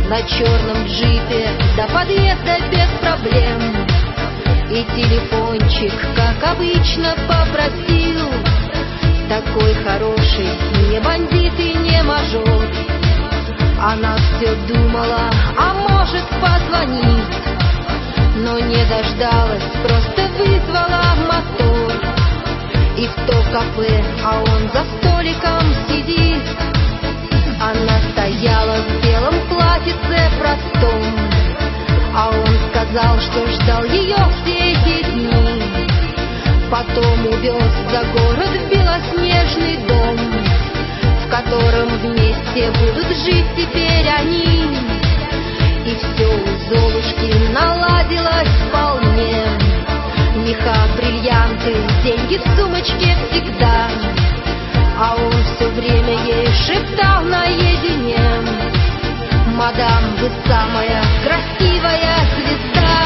на черном джипе до подъезда без проблем. И телефончик, как обычно, попросил. Такой хороший, не бандит и не мажор. Она все думала, а может позвонить, но не дождалась, просто вызвала мотор. И в то кафе, а он за столиком сидит. Она стояла в белом платьице простом, а он сказал, что ждал ее все эти дни. Потом увез за город в белоснежный дом, в котором вместе будут жить теперь они. И все у Золушки наладилось вполне. Меха, бриллианты, деньги в сумочке всегда. А он все время ей шептал наедине: мадам, вы самая красивая звезда.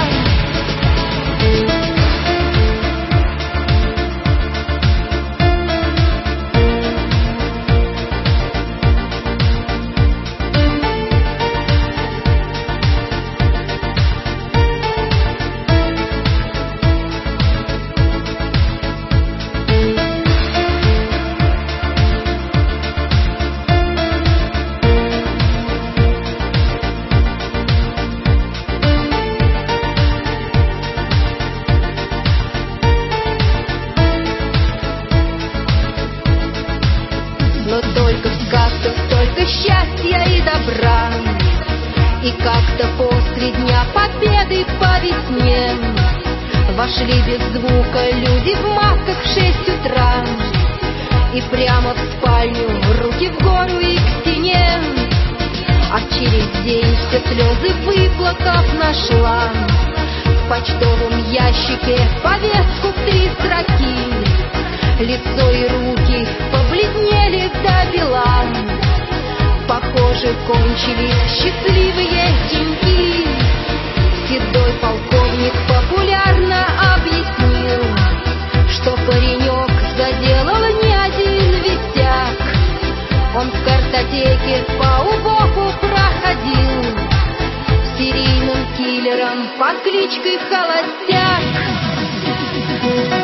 Но только в сказках столько счастья и добра. И как-то после Дня Победы по весне вошли без звука люди в масках в 6 утра. И прямо в спальню, руки в гору и к стене. А через день все слезы выплакав нашла в почтовом ящике повестку в 3 строки. Лицо и руки побледнели до бела. Похоже, кончились счастливые деньги. Седой полковник популярно объяснил, что паренек заделал не один висяк. Он в картотеке по убоку проходил серийным киллером под кличкой Холостяк.